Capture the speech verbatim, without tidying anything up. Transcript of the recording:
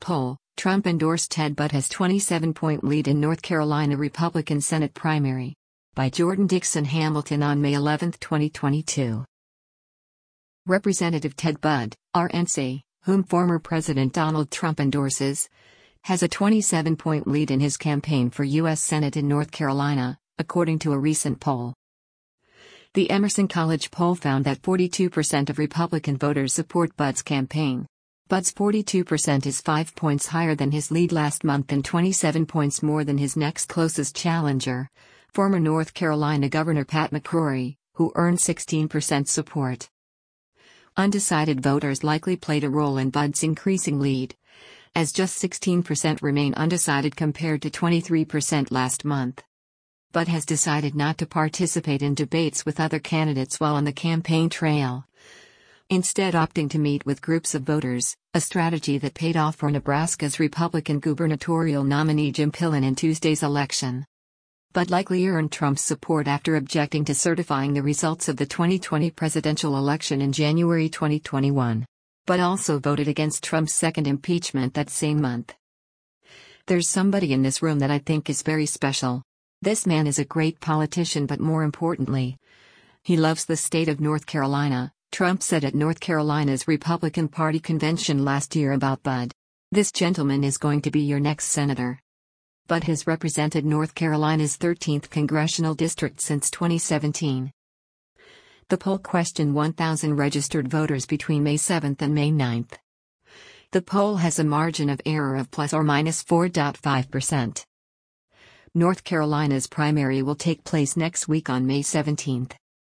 poll, Trump endorsed Ted Budd has twenty-seven point lead in North Carolina Republican Senate primary. By Jordan Dixon Hamilton on May eleventh, twenty twenty-two. Representative Ted Budd, R N C, whom former President Donald Trump endorses, has a twenty-seven point lead in his campaign for U S Senate in North Carolina, according to a recent poll. The Emerson College poll found that forty-two percent of Republican voters support Budd's campaign. Budd's forty-two percent is five points higher than his lead last month and twenty-seven points more than his next closest challenger, former North Carolina Governor Pat McCrory, who earned sixteen percent support. Undecided voters likely played a role in Budd's increasing lead, as just sixteen percent remain undecided compared to twenty-three percent last month. Budd has decided not to participate in debates with other candidates while on the campaign trail, instead opting to meet with groups of voters, a strategy that paid off for Nebraska's Republican gubernatorial nominee Jim Pillen in Tuesday's election. Budd likely earned Trump's support after objecting to certifying the results of the twenty twenty presidential election in January twenty twenty-one. Budd also voted against Trump's second impeachment that same month. There's somebody in this room that I think is very special. This man is a great politician, but more importantly, he loves the state of North Carolina, Trump said at North Carolina's Republican Party convention last year about Budd. This gentleman is going to be your next senator. Budd has represented North Carolina's thirteenth congressional district since twenty seventeen. The poll questioned one thousand registered voters between May seventh and May ninth. The poll has a margin of error of plus or minus four point five percent. North Carolina's primary will take place next week on May seventeenth.